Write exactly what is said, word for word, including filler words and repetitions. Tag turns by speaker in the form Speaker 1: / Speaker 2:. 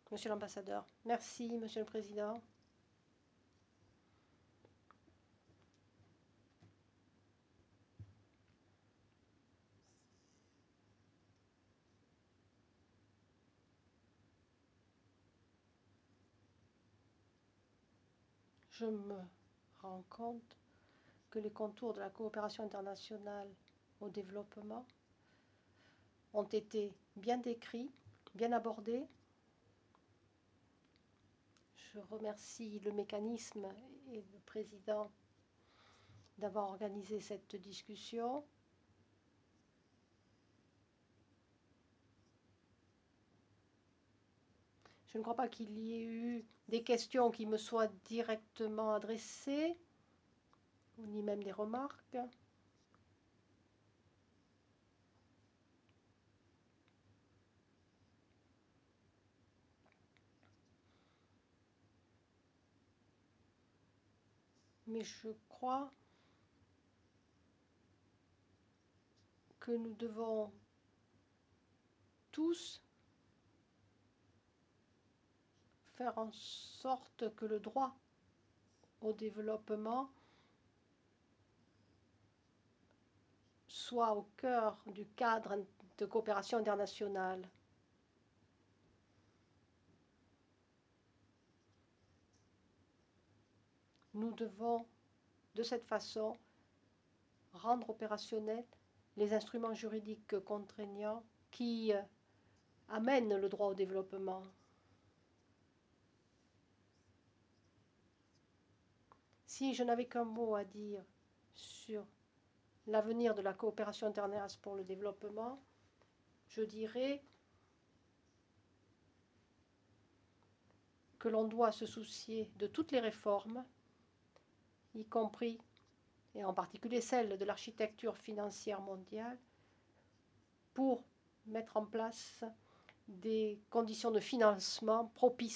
Speaker 1: Monsieur l'ambassadeur. Merci, Monsieur le Président. Je me rends compte que les contours de la coopération internationale au développement ont été bien décrits, bien abordés. Je remercie le mécanisme et le président d'avoir organisé cette discussion. Je ne crois pas qu'il y ait eu des questions qui me soient directement adressées, ni même des remarques. Mais je crois que nous devons tous faire en sorte que le droit au développement soit au cœur du cadre de coopération internationale. Nous devons, de cette façon, rendre opérationnels les instruments juridiques contraignants qui euh, amènent le droit au développement. Si je n'avais qu'un mot à dire sur l'avenir de la coopération internationale pour le développement, je dirais que l'on doit se soucier de toutes les réformes, y compris et en particulier celle de l'architecture financière mondiale, pour mettre en place des conditions de financement propices